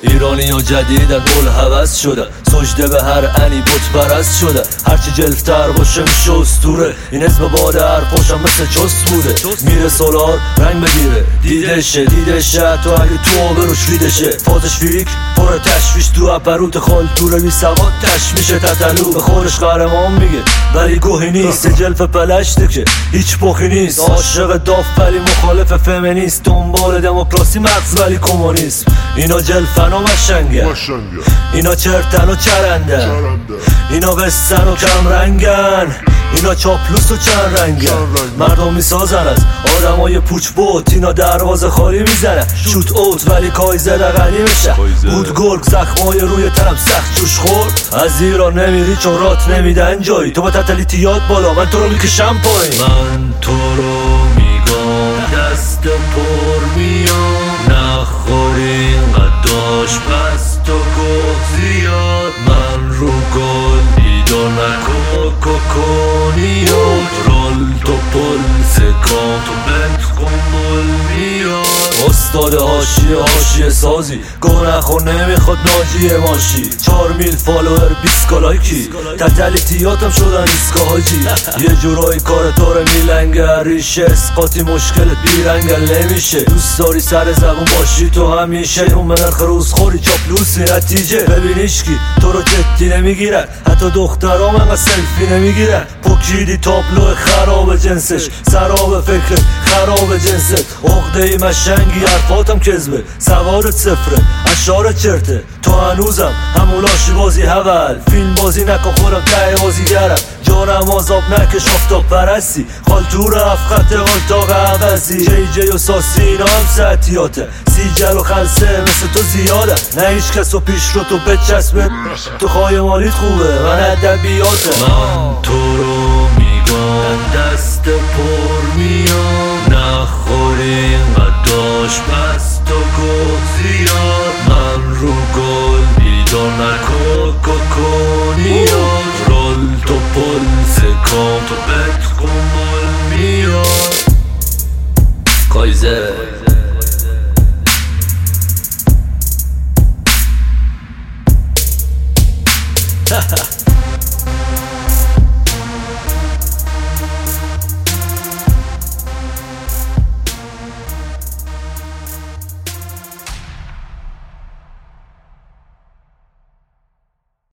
ایرانی ها جدیدن گل هوس شده، سجده به هر انی بت پرست شده. هرچی جلفتر باشه میشه اسطوره، این اسم باده حرفاشم مثل چست بوده. میره سولار رنگ بگیره دیدشه تو اگه تو آبروش ریدشه. فازش فیریک پر تشویش تو اپروت خال توره بی سواد تشمیشه تتلو. به خودش قهرمان میگه ولی گوهی نیست، جلف پلشته که هیچ پخی نیست. عاشق داف ولی مخالف فمینیست، دنبال دموکراسی مغز ولی کمونیسم. اینا جلفن و مشنگن، اینا چرتن و چرندن، اینا قصن و کم رنگن، اینا چاپلوس و چند رنگن. مردم میسازن از آدمای پوچ بوت، اینا دروازه خالی میزنن شوت اوت ولی کایزر غنی میشن. بود گرگ زخمای روی تنم سخت جوش خورد. از ایران نمیری چون رات نمیدن جایی، تو با تتلیتیات بالا من تو رو میکشم پایین. من تو رو میگم دست پر میام، نخوری قداش پس تو گفت زیاد. من رو گل ایدو نکن کوکونی رول تو پل سکان تو بنت کنبول میاد. استاد حاشیه سازی گو نخور نمیخواد ناجیه ماشی. 4 میل فالوور 20 کلایکی، تتلیتیاتم شدن ایسکا حاجی. یه جورایی کار تو رو میلنگه، ریشه اسقاطی مشکلت بیرنگل نمیشه. دوست داری سر زبون باشی تو همیشه، اون منرخ روز خوری چاپلوسی نتیجه. ببینیشکی تو رو جدی نمیگیرن، حتی دخترام انقدر سلفی نمیگیرن. پوکیدی تابلو خراب جنسش، سراب فکر خراب جنست. عقده‌ای مشنگی حرفاتم کذبه، سوارت صفره اشارت چرته. تو هنوزم همون لاشی بازی هول، فیلم بازی نکن خودم ته بازیگرم. جانم آزاب نکش آفتاب پرستی، خالتور هفت خط قالتاق عوضی. جی و ساسی اینا هم سعتیاته، سیجل و خلصه مثل تو زیاده. نه هیچ کس و پیش رو تو بچسبه، تو خواهی مالیت خوبه من ادبیاته. من تو رو میگم دست پر میام، نخوری قداش پس تو گفت زیاد. من رو گل بیدار نکن کوکونیات، رول تو پل سکان تو بت کنبول میاد. کایزر